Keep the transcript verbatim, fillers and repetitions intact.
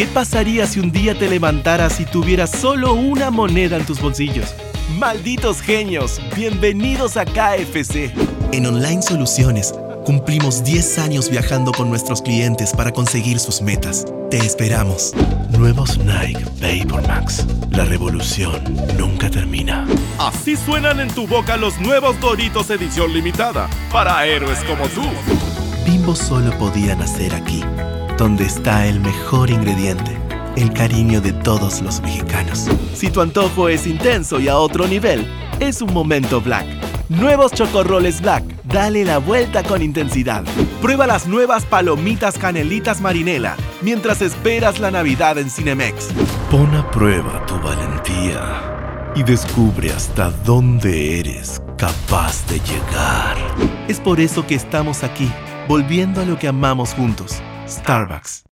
¿Qué pasaría si un día te levantaras y tuvieras solo una moneda en tus bolsillos? ¡Malditos genios! ¡Bienvenidos a K F C! En Online Soluciones, cumplimos diez años viajando con nuestros clientes para conseguir sus metas. Te esperamos. Nuevos Nike Vapor Max. La revolución nunca termina. Así suenan en tu boca los nuevos Doritos edición limitada, para héroes como tú. Bimbo solo podía nacer aquí, donde está el mejor ingrediente, el cariño de todos los mexicanos. Si tu antojo es intenso y a otro nivel, es un momento Black. Nuevos Chocorroles Black. Dale la vuelta con intensidad. Prueba las nuevas palomitas canelitas marinela mientras esperas la Navidad en Cinemex. Pon a prueba tu valentía y descubre hasta dónde eres capaz de llegar. Es por eso que estamos aquí, volviendo a lo que amamos juntos. Starbucks.